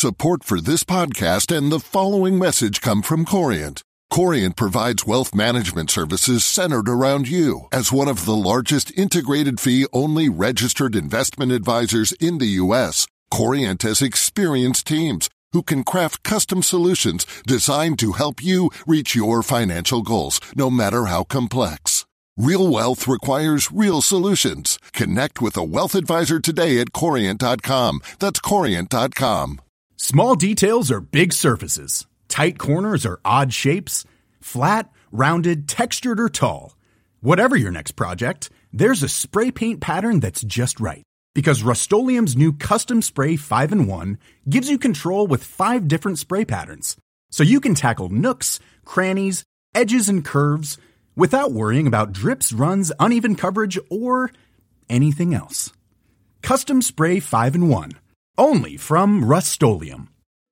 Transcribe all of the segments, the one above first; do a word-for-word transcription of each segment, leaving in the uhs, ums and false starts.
Support for this podcast and the following message come from Corient. Corient provides wealth management services centered around you. As one of the largest integrated fee-only registered investment advisors in the U S, Corient has experienced teams who can craft custom solutions designed to help you reach your financial goals, no matter how complex. Real wealth requires real solutions. Connect with a wealth advisor today at corient dot com. That's corient dot com. Small details are big surfaces. Tight corners are odd shapes. Flat, rounded, textured, or tall. Whatever your next project, there's a spray paint pattern that's just right. Because Rust-Oleum's new Custom Spray five in one gives you control with five different spray patterns. So you can tackle nooks, crannies, edges, and curves without worrying about drips, runs, uneven coverage, or anything else. Custom Spray five in one. Only from Rust-Oleum.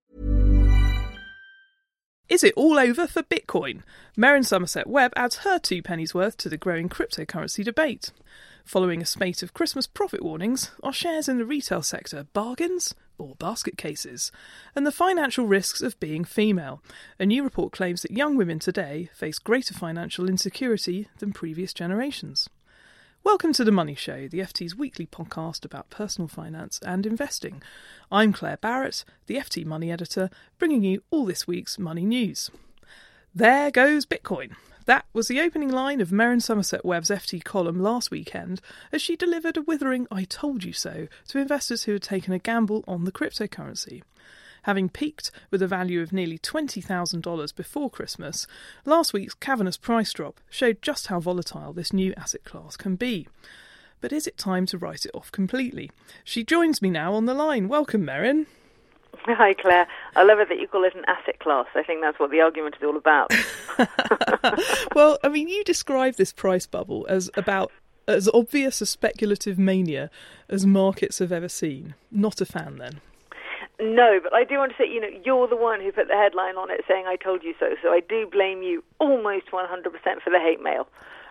Is it all over for Bitcoin? Merryn Somerset Webb adds her two pennies worth to the growing cryptocurrency debate. Following a spate of Christmas profit warnings, are shares in the retail sector bargains or basket cases? And the financial risks of being female. A new report claims that young women today face greater financial insecurity than previous generations. Welcome to The Money Show, the F T's weekly podcast about personal finance and investing. I'm Claire Barrett, the F T Money Editor, bringing you all this week's money news. There goes Bitcoin. That was the opening line of Merryn Somerset Webb's F T column last weekend as she delivered a withering "I told you so" to investors who had taken a gamble on the cryptocurrency. Having peaked with a value of nearly twenty thousand dollars before Christmas, last week's cavernous price drop showed just how volatile this new asset class can be. But is it time to write it off completely? She joins me now on the line. Welcome, Merryn. Hi, Claire. I love it that you call it an asset class. I think that's what the argument is all about. Well, I mean, you describe this price bubble as about as obvious a speculative mania as markets have ever seen. Not a fan, then? No, but I do want to say, you know, you're the one who put the headline on it saying "I told you so," so I do blame you almost one hundred percent for the hate mail.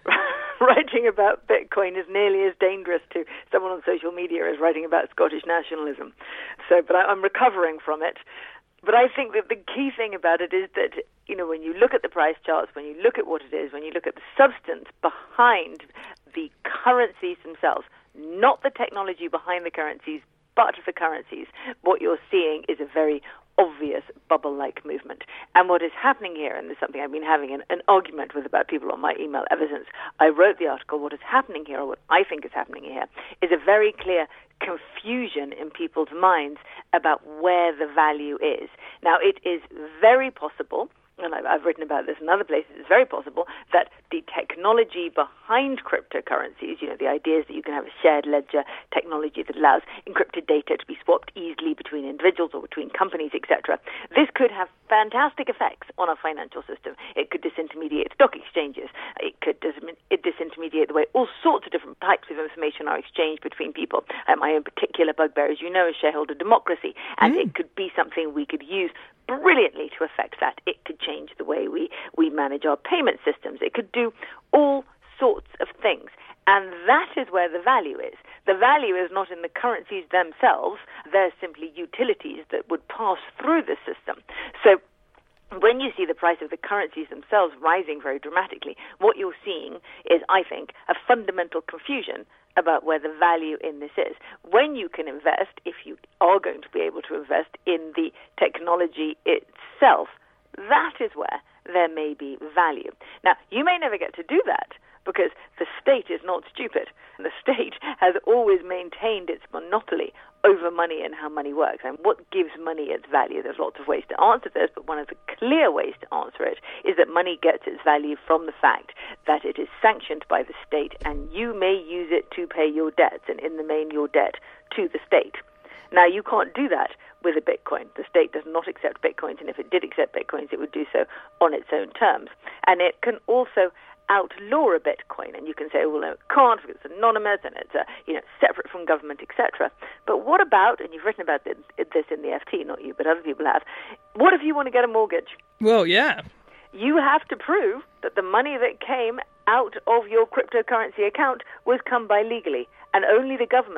Writing about Bitcoin is nearly as dangerous to someone on social media as writing about Scottish nationalism. So, but I, I'm recovering from it. But I think that the key thing about it is that, you know, when you look at the price charts, when you look at what it is, when you look at the substance behind the currencies themselves, not the technology behind the currencies, but the currencies, what you're seeing is a very obvious bubble-like movement. And what is happening here, and this is something I've been having an, an argument with about people on my email ever since I wrote the article, what is happening here, or what I think is happening here, is a very clear confusion in people's minds about where the value is. Now, it is very possible, and I've, I've written about this in other places, it's very possible that the technology behind cryptocurrencies, you know, the ideas that you can have a shared ledger technology that allows encrypted data to be swapped easily between individuals or between companies, et cetera, this could have fantastic effects on our financial system. It could disintermediate stock exchanges. It could dis- it disintermediate the way all sorts of different types of information are exchanged between people. Uh, my own particular bugbear, as you know, is shareholder democracy, and mm. it could be something we could use brilliantly to affect that. It could change the way we, we manage our payment systems. It could do all sorts of things. And that is where the value is. The value is not in the currencies themselves. They're simply utilities that would pass through the system. So when you see the price of the currencies themselves rising very dramatically, what you're seeing is, I think, a fundamental confusion about where the value in this is. When you can invest, if you are going to be able to invest in the technology itself, that is where there may be value. Now, you may never get to do that because the state is not stupid. And the state has always maintained its monopoly over money and how money works and what gives money its value. There's lots of ways to answer this, but one of the clear ways to answer it is that money gets its value from the fact that it is sanctioned by the state and you may use it to pay your debts, and in the main your debt to the state. Now, you can't do that with a Bitcoin. The state does not accept Bitcoins, and if it did accept Bitcoins, it would do so on its own terms. And it can also outlaw a Bitcoin, and you can say, well, no, it can't because it's anonymous and it's uh, you know separate from government, et cetera. But what about, and you've written about this in the F T, not you, but other people have, what if you want to get a mortgage? Well, yeah. You have to prove that the money that came out of your cryptocurrency account was come by legally, and only the government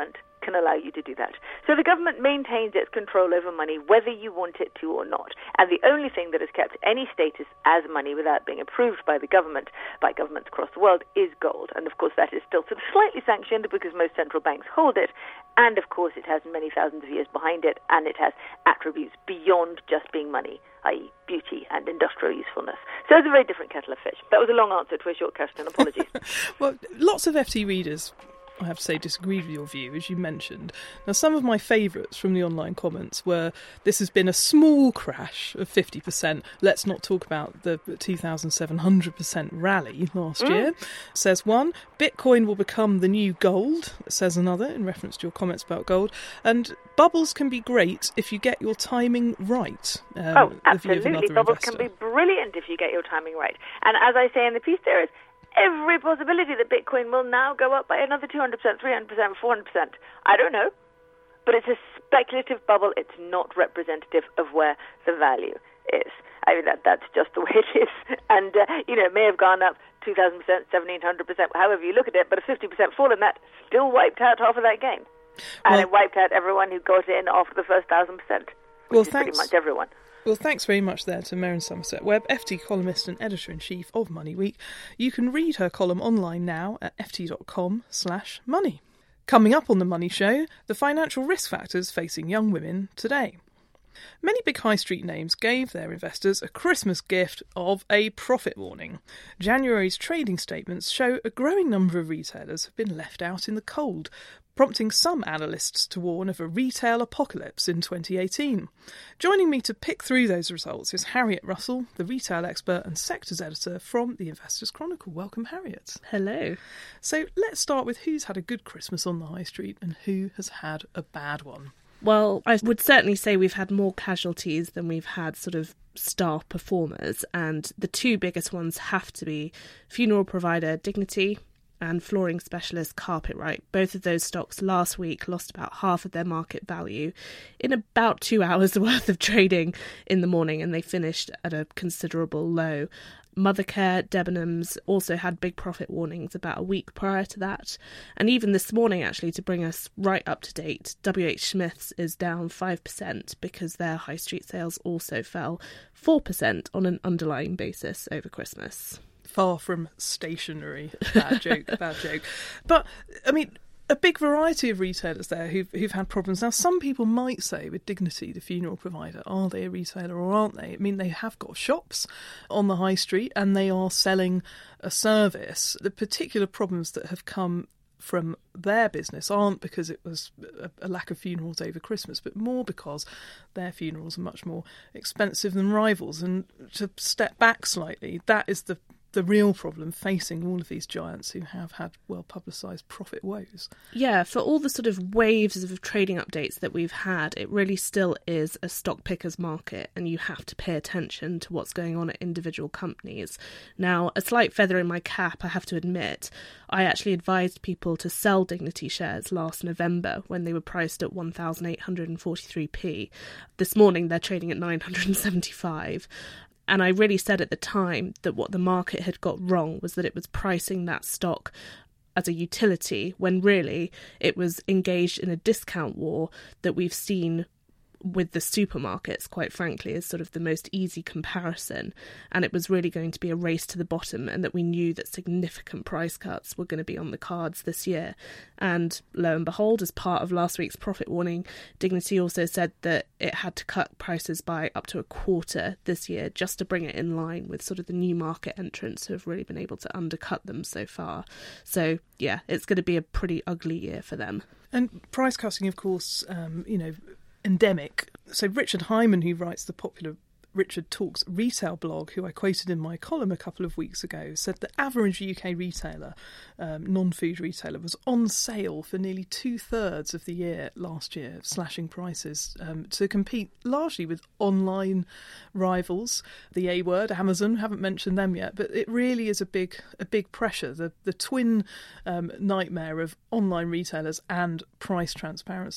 can allow you to do that. So the government maintains its control over money whether you want it to or not. And the only thing that has kept any status as money without being approved by the government, by governments across the world, is gold. And of course that is still sort of slightly sanctioned because most central banks hold it. And of course it has many thousands of years behind it, and it has attributes beyond just being money, that is beauty and industrial usefulness. So it's a very different kettle of fish. That was a long answer to a short question. Apologies. Well, lots of F T readers, I have to say, disagreed with your view, as you mentioned. Now, some of my favourites from the online comments were, this has been a small crash of fifty percent. Let's not talk about the two thousand seven hundred percent rally last mm. year. Says one, Bitcoin will become the new gold, says another, in reference to your comments about gold. And bubbles can be great if you get your timing right. Um, oh, absolutely. Bubbles investor. can be brilliant if you get your timing right. And as I say in the piece, there is every possibility that Bitcoin will now go up by another two hundred percent, three hundred percent, four hundred percent. I don't know. But it's a speculative bubble. It's not representative of where the value is. I mean, that that's just the way it is. And, uh, you know, it may have gone up two thousand percent, seventeen hundred percent, however you look at it, but a fifty percent fall in that still wiped out half of that gain. And well, it wiped out everyone who got in after the first one thousand percent, which well, is thanks. pretty much everyone. Well, thanks very much there to Merryn Somerset Webb, F T columnist and editor-in-chief of Money Week. You can read her column online now at ft.com slash money. Coming up on The Money Show, the financial risk factors facing young women today. Many big high street names gave their investors a Christmas gift of a profit warning. January's trading statements show a growing number of retailers have been left out in the cold, prompting some analysts to warn of a retail apocalypse in twenty eighteen. Joining me to pick through those results is Harriet Russell, the retail expert and sectors editor from the Investors Chronicle. Welcome, Harriet. Hello. So let's start with who's had a good Christmas on the high street and who has had a bad one. Well, I would certainly say we've had more casualties than we've had sort of star performers, and the two biggest ones have to be funeral provider Dignity and flooring specialist Carpetright. Both of those stocks last week lost about half of their market value in about two hours worth of trading in the morning, and they finished at a considerable low. Mothercare, Debenhams also had big profit warnings about a week prior to that. And even this morning, actually, to bring us right up to date, W H Smith's is down five percent because their high street sales also fell four percent on an underlying basis over Christmas. Far from stationary. Bad joke, bad joke. But, I mean, a big variety of retailers there who've, who've had problems. Now, some people might say with Dignity, the funeral provider, are they a retailer or aren't they? I mean, they have got shops on the high street and they are selling a service. The particular problems that have come from their business aren't because it was a, a lack of funerals over Christmas, but more because their funerals are much more expensive than rivals. And to step back slightly, that is the the real problem facing all of these giants who have had well-publicised profit woes. Yeah, for all the sort of waves of trading updates that we've had, it really still is a stock picker's market, and you have to pay attention to what's going on at individual companies. Now, a slight feather in my cap, I have to admit, I actually advised people to sell Dignity shares last November when they were priced at one thousand eight hundred forty-three p. This morning they're trading at nine hundred seventy-five. And I really said at the time that what the market had got wrong was that it was pricing that stock as a utility when really it was engaged in a discount war that we've seen with the supermarkets, quite frankly, is sort of the most easy comparison. And it was really going to be a race to the bottom, and that we knew that significant price cuts were going to be on the cards this year. And lo and behold, as part of last week's profit warning, Dignity also said that it had to cut prices by up to a quarter this year just to bring it in line with sort of the new market entrants who have really been able to undercut them so far. So, yeah, it's going to be a pretty ugly year for them. And price cutting, of course, um, you know, endemic. So Richard Hyman, who writes the popular Richard Talks retail blog, who I quoted in my column a couple of weeks ago, said the average U K retailer, um, non-food retailer, was on sale for nearly two-thirds of the year last year, slashing prices um, to compete largely with online rivals. The A word, Amazon, haven't mentioned them yet, but it really is a big a big pressure, the, the twin um, nightmare of online retailers and price transparency.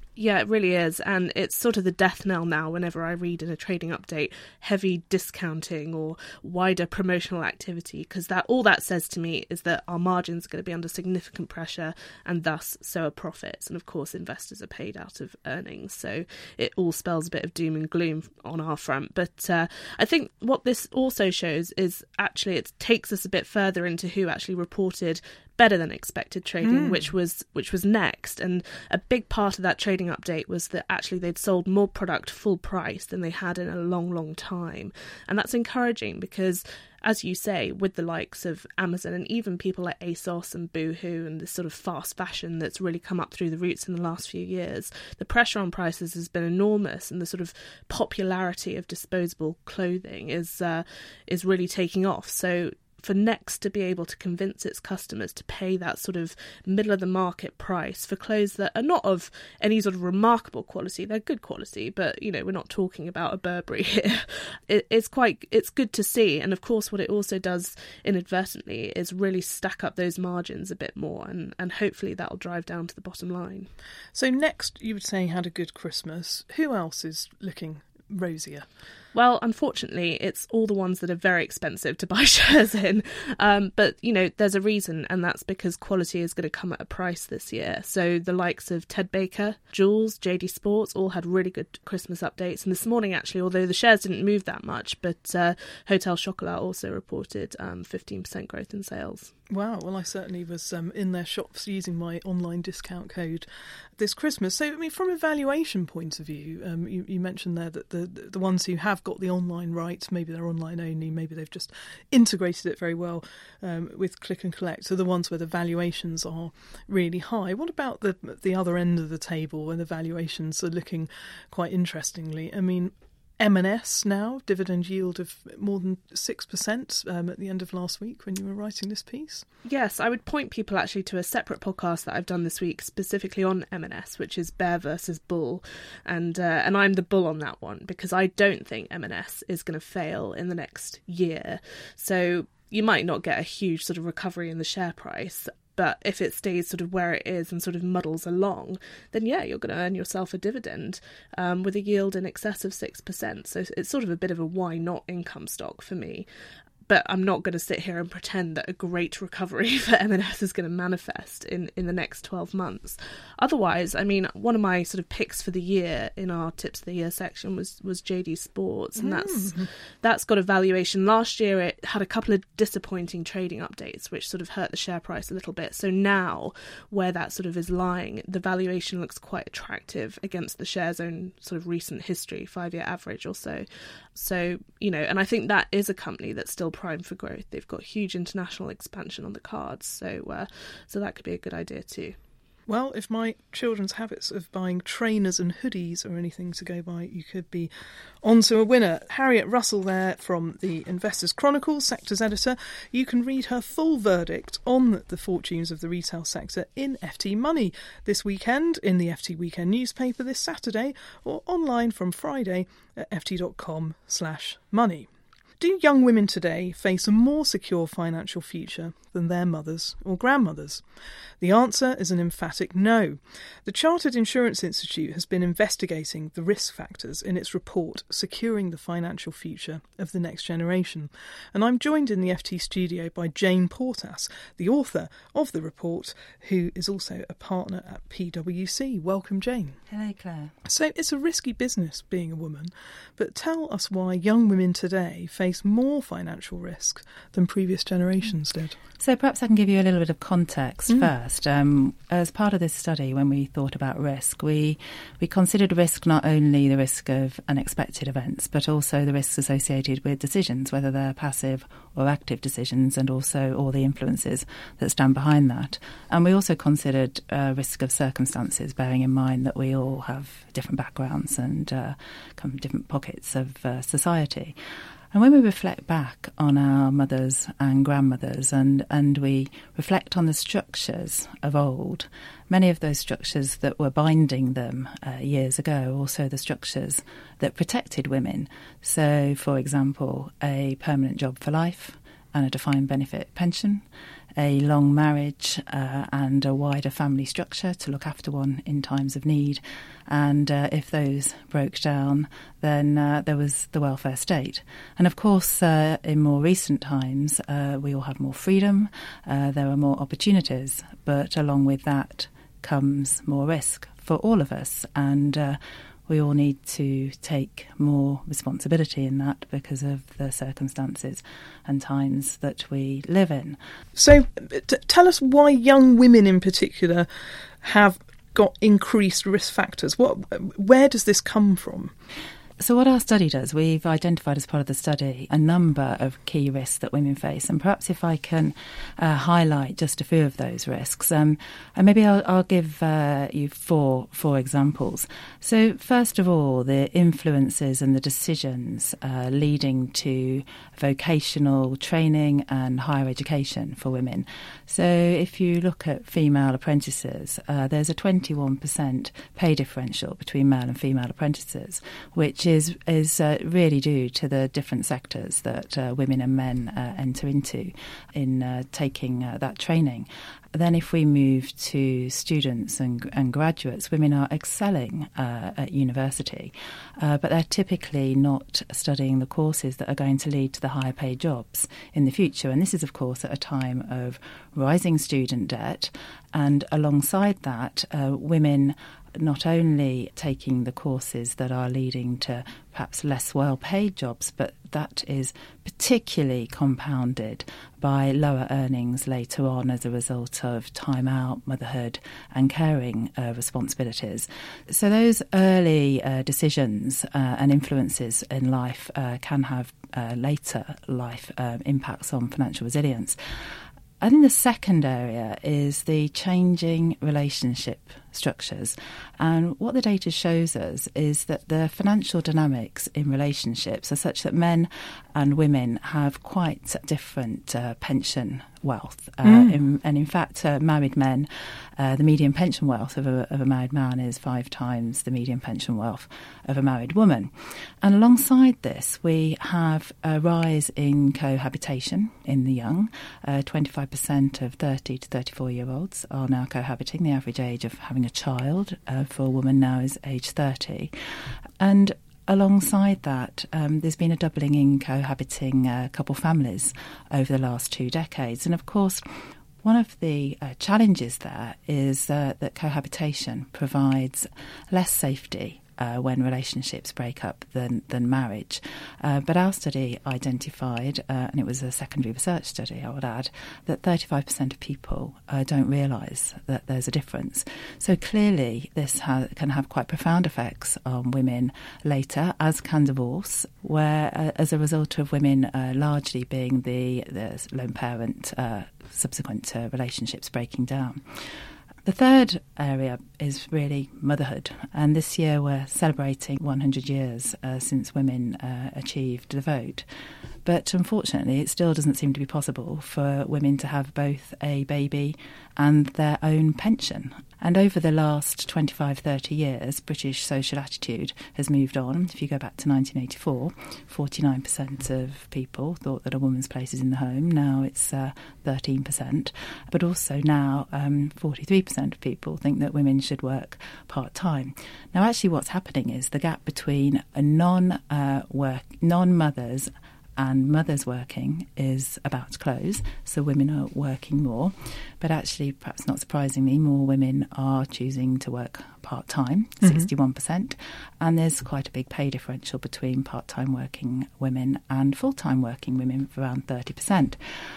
Yeah, it really is. And it's sort of the death knell now whenever I read in a trading update heavy discounting or wider promotional activity, because that all that says to me is that our margins are going to be under significant pressure, and thus so are profits. And of course, investors are paid out of earnings. So it all spells a bit of doom and gloom on our front. But uh, I think what this also shows is actually it takes us a bit further into who actually reported better than expected trading, mm. which was which was Next. And a big part of that trading update was that actually they'd sold more product full price than they had in a long, long time. And that's encouraging because, as you say, with the likes of Amazon and even people like ASOS and Boohoo and this sort of fast fashion that's really come up through the roots in the last few years, the pressure on prices has been enormous, and the sort of popularity of disposable clothing is uh, is really taking off. So for Next to be able to convince its customers to pay that sort of middle of the market price for clothes that are not of any sort of remarkable quality, they're good quality, but you know, we're not talking about a Burberry here. It, it's quite, it's good to see. And of course, what it also does inadvertently is really stack up those margins a bit more, and, and hopefully that'll drive down to the bottom line. So Next, you would say, had a good Christmas. Who else is looking rosier? Well, unfortunately, it's all the ones that are very expensive to buy shares in. Um, but, you know, there's a reason, and that's because quality is going to come at a price this year. So the likes of Ted Baker, Joules, J D Sports all had really good Christmas updates. And this morning, actually, although the shares didn't move that much, but uh, Hotel Chocolat also reported um, fifteen percent growth in sales. Wow, well, I certainly was um, in their shops using my online discount code this Christmas. So, I mean, from a valuation point of view, um, you, you mentioned there that the, the ones who have got the online right, maybe they're online only, maybe they've just integrated it very well um, with click and collect, so the ones where the valuations are really high. What about the the other end of the table when the valuations are looking quite interestingly? I mean, M and S now, dividend yield of more than six percent um, at the end of last week when you were writing this piece. Yes, I would point people actually to a separate podcast that I've done this week specifically on M and S, which is Bear versus Bull. And uh, and I'm the bull on that one because I don't think M and S is going to fail in the next year. So you might not get a huge sort of recovery in the share price, but if it stays sort of where it is and sort of muddles along, then yeah, you're going to earn yourself a dividend um, with a yield in excess of six percent. So it's sort of a bit of a why not income stock for me. But I'm not going to sit here and pretend that a great recovery for M and S is going to manifest in, in the next twelve months. Otherwise, I mean, one of my sort of picks for the year in our tips of the year section was was J D Sports, and that's mm. that's got a valuation. Last year it had a couple of disappointing trading updates which sort of hurt the share price a little bit. So now where that sort of is lying, the valuation looks quite attractive against the share's own sort of recent history, five-year average or so. So, you know, and I think that is a company that's still primed for growth. They've got huge international expansion on the cards, so uh, so that could be a good idea too. Well, if my children's habits of buying trainers and hoodies are anything to go by, you could be onto a winner. Harriet Russell there from the Investors Chronicle, sectors editor. You can read her full verdict on the fortunes of the retail sector in F T Money this weekend, in the F T Weekend newspaper this Saturday, or online from Friday at ft.com slash money. Do young women today face a more secure financial future than their mothers or grandmothers? The answer is an emphatic no. The Chartered Insurance Institute has been investigating the risk factors in its report Securing the Financial Future of the Next Generation. And I'm joined in the F T studio by Jane Portas, the author of the report, who is also a partner at P W C. Welcome, Jane. Hello, Claire. So it's a risky business being a woman, but tell us why young women today face more financial risk than previous generations did. So perhaps I can give you a little bit of context mm. first. Um, as part of this study, when we thought about risk, we we considered risk not only the risk of unexpected events, but also the risks associated with decisions, whether they're passive or active decisions, and also all the influences that stand behind that. And we also considered uh, risk of circumstances, bearing in mind that we all have different backgrounds and uh, come from different pockets of uh, society. And when we reflect back on our mothers and grandmothers and, and we reflect on the structures of old, many of those structures that were binding them uh, years ago, also the structures that protected women. So, for example, a permanent job for life, and a defined benefit pension, a long marriage uh, and a wider family structure to look after one in times of need. And uh, if those broke down, then uh, there was the welfare state. And of course, uh, in more recent times, uh, we all have more freedom, uh, there are more opportunities, but along with that comes more risk for all of us. And uh, we all need to take more responsibility in that because of the circumstances and times that we live in. So t- tell us why young women in particular have got increased risk factors. What, where does this come from? So what our study does, we've identified as part of the study a number of key risks that women face. And perhaps if I can uh, highlight just a few of those risks, um, and maybe I'll, I'll give uh, you four, four examples. So first of all, the influences and the decisions uh, leading to vocational training and higher education for women. So if you look at female apprentices, uh, there's a twenty-one percent pay differential between male and female apprentices, which is is uh, really due to the different sectors that uh, women and men uh, enter into in uh, taking uh, that training. Then if we move to students and, and graduates, women are excelling uh, at university, uh, but they're typically not studying the courses that are going to lead to the higher paid jobs in the future. And this is, of course, at a time of rising student debt. And alongside that, uh, women not only taking the courses that are leading to perhaps less well-paid jobs, but that is particularly compounded by lower earnings later on as a result of time out, motherhood and caring uh, responsibilities. So those early uh, decisions uh, and influences in life uh, can have uh, later life uh, impacts on financial resilience. I think the second area is the changing relationship structures. And what the data shows us is that the financial dynamics in relationships are such that men and women have quite different uh, pension wealth. Uh, mm. in, and in fact, uh, married men, uh, the median pension wealth of a, of a married man is five times the median pension wealth of a married woman. And alongside this, we have a rise in cohabitation in the young. Uh, twenty-five percent of thirty to thirty-four-year-olds are now cohabiting. The average age of having a child uh, for a woman now is age thirty. And alongside that, um, there's been a doubling in cohabiting uh, couple families over the last two decades. And of course, one of the uh, challenges there is uh, that cohabitation provides less safety Uh, when relationships break up than, than marriage. Uh, but our study identified, uh, and it was a secondary research study, I would add, that thirty-five percent of people uh, don't realise that there's a difference. So clearly this ha- can have quite profound effects on women later, as can divorce, where uh, as a result of women uh, largely being the, the lone parent uh, subsequent to relationships breaking down. The third area is really motherhood, and this year we're celebrating one hundred years uh, since women uh, achieved the vote. But unfortunately, it still doesn't seem to be possible for women to have both a baby and their own pension. And over the last twenty-five, thirty years, British social attitude has moved on. If you go back to nineteen eighty-four, forty-nine percent of people thought that a woman's place is in the home. Now it's uh, thirteen percent. But also now um, forty-three percent of people think that women should work part-time. Now actually what's happening is the gap between a non, uh, work, non-mothers and mothers working is about to close, so women are working more. But actually, perhaps not surprisingly, more women are choosing to work part-time, mm-hmm. sixty-one percent, and there's quite a big pay differential between part-time working women and full-time working women of around thirty percent.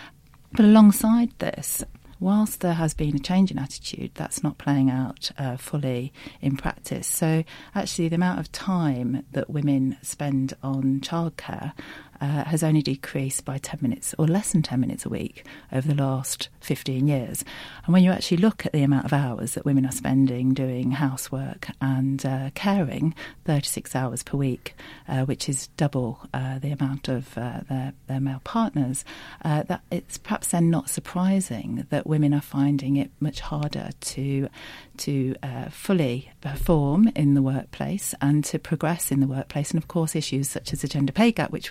But alongside this, whilst there has been a change in attitude, that's not playing out uh, fully in practice. So actually the amount of time that women spend on childcare uh, has only decreased by ten minutes or less than ten minutes a week over the last fifteen years. And when you actually look at the amount of hours that women are spending doing housework and uh, caring, thirty-six hours per week, uh, which is double uh, the amount of uh, their, their male partners, uh, that it's perhaps then not surprising that women are finding it much harder to to uh, fully perform in the workplace and to progress in the workplace. And of course issues such as the gender pay gap, which we'll hear a lot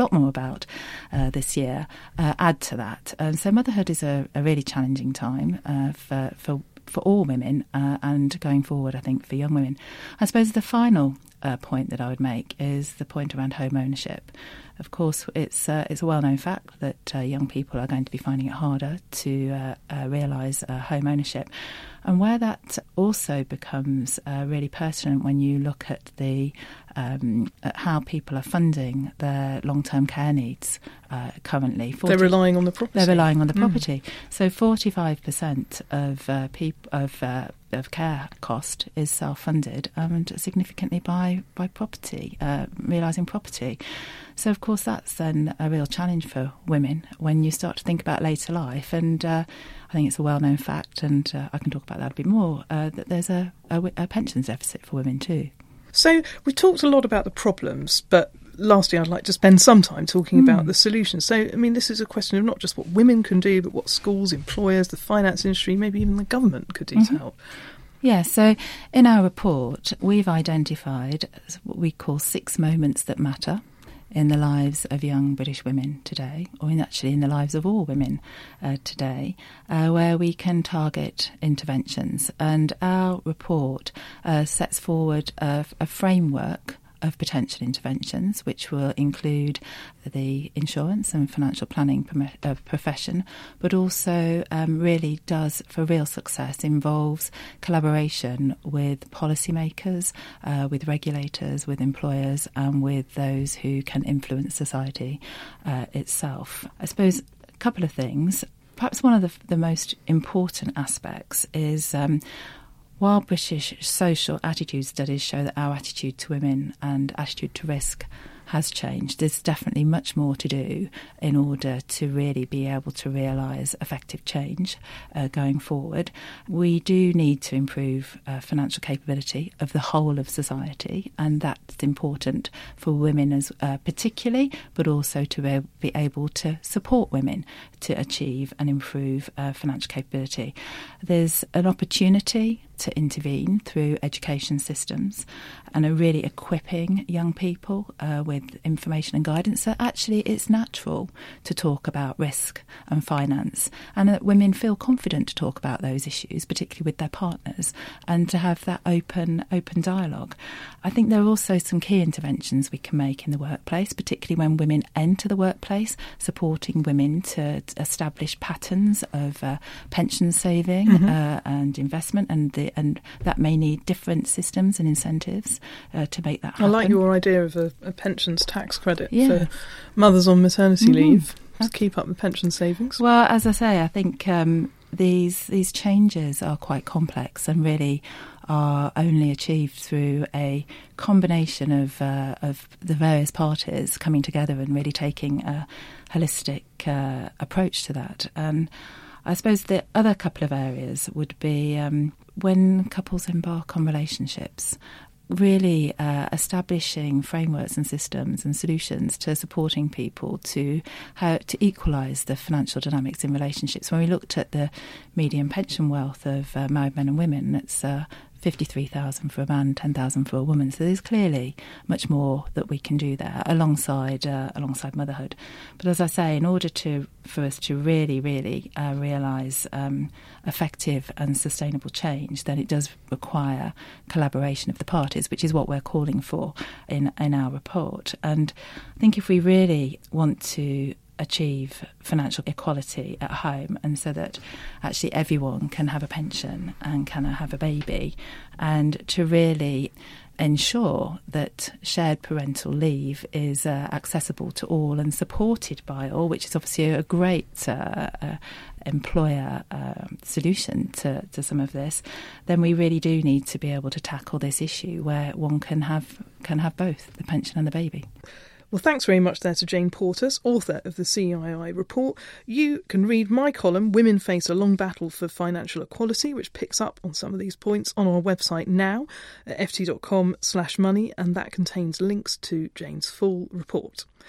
lot more about uh, this year, uh, add to that. And so motherhood is a, a really challenging time uh, for, for for all women uh, and going forward, I think, for young women. I suppose the final uh, point that I would make is the point around home ownership. Of course, it's uh, it's a well-known fact that uh, young people are going to be finding it harder to uh, uh, realise uh, home ownership. And where that also becomes uh, really pertinent when you look at the um, at how people are funding their long-term care needs uh, currently. forty They're relying on the property. They're relying on the property. Mm. So forty-five percent of uh, peop- of uh, of care cost is self-funded and significantly by by property, uh, realising property. So, of course, that's then a real challenge for women when you start to think about later life. And uh, I think it's a well-known fact, and uh, I can talk about that a bit more, uh, that there's a, a, a pensions deficit for women too. So we talked a lot about the problems, but lastly, I'd like to spend some time talking mm. about the solutions. So, I mean, this is a question of not just what women can do, but what schools, employers, the finance industry, maybe even the government could do mm-hmm. to help. Yeah, so in our report, we've identified what we call six moments that matter in the lives of young British women today, or in actually in the lives of all women uh, today, uh, where we can target interventions. And our report uh, sets forward a, a framework of potential interventions, which will include the insurance and financial planning prom- uh, profession, but also um, really does, for real success, involves collaboration with policymakers, uh, with regulators, with employers, and with those who can influence society uh, itself. I suppose a couple of things. Perhaps one of the, the most important aspects is um, while British social attitude studies show that our attitude to women and attitude to risk has changed, there's definitely much more to do in order to really be able to realise effective change uh, going forward. We do need to improve uh, financial capability of the whole of society, and that's important for women as uh, particularly, but also to be, be able to support women to achieve and improve uh, financial capability. There's an opportunity to intervene through education systems and are really equipping young people uh, with information and guidance that actually it's natural to talk about risk and finance, and that women feel confident to talk about those issues, particularly with their partners, and to have that open open dialogue. I think there are also some key interventions we can make in the workplace, particularly when women enter the workplace, supporting women to establish patterns of uh, pension saving mm-hmm. uh, and investment, and the and that may need different systems and incentives uh, to make that happen. I like your idea of a, a pensions tax credit yeah. for mothers on maternity mm-hmm. leave to keep up the pension savings. Well, as I say, I think um, these these changes are quite complex and really are only achieved through a combination of uh, of the various parties coming together and really taking a holistic uh, approach to that. And I suppose the other couple of areas would be um, when couples embark on relationships, really uh, establishing frameworks and systems and solutions to supporting people to how to equalise the financial dynamics in relationships. When we looked at the median pension wealth of uh, married men and women, it's uh, fifty-three thousand for a man, ten thousand for a woman. So there's clearly much more that we can do there alongside uh, alongside motherhood. But as I say, in order to for us to really, really uh, realise um, effective and sustainable change, then it does require collaboration of the parties, which is what we're calling for in in our report. And I think if we really want to achieve financial equality at home, and so that actually everyone can have a pension and can have a baby, and to really ensure that shared parental leave is uh, accessible to all and supported by all, which is obviously a great uh, uh, employer uh, solution to, to some of this, then we really do need to be able to tackle this issue where one can have can have both the pension and the baby. Well, thanks very much there to Jane Portas, author of the C I I report. You can read my column, Women Face a Long Battle for Financial Equality, which picks up on some of these points on our website now at ft dot com slash money, and that contains links to Jane's full report.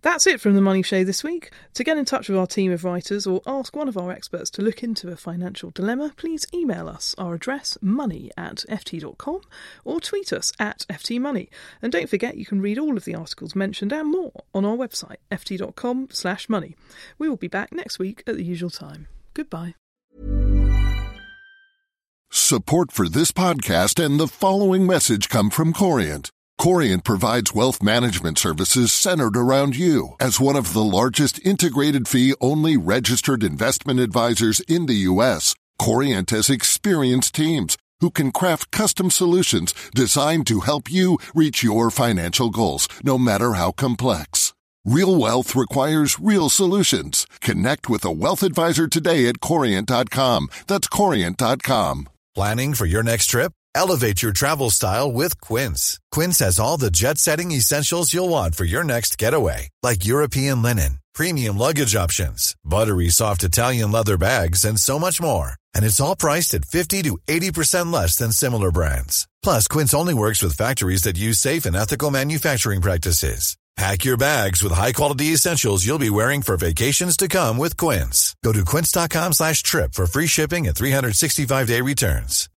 That's it from The Money Show this week. To get in touch with our team of writers or ask one of our experts to look into a financial dilemma, please email us. Our address, money at f t dot com, or tweet us at f t money. And don't forget you can read all of the articles mentioned and more on our website, f t dot com slash money. We will be back next week at the usual time. Goodbye. Support for this podcast and the following message come from Corient. Corient provides wealth management services centered around you. As one of the largest integrated fee-only registered investment advisors in the U S, Corient has experienced teams who can craft custom solutions designed to help you reach your financial goals, no matter how complex. Real wealth requires real solutions. Connect with a wealth advisor today at corient dot com. That's corient dot com. Planning for your next trip? Elevate your travel style with Quince. Quince has all the jet-setting essentials you'll want for your next getaway, like European linen, premium luggage options, buttery soft Italian leather bags, and so much more. And it's all priced at fifty to eighty percent less than similar brands. Plus, Quince only works with factories that use safe and ethical manufacturing practices. Pack your bags with high-quality essentials you'll be wearing for vacations to come with Quince. Go to quince dot com slash trip for free shipping and three sixty-five day returns.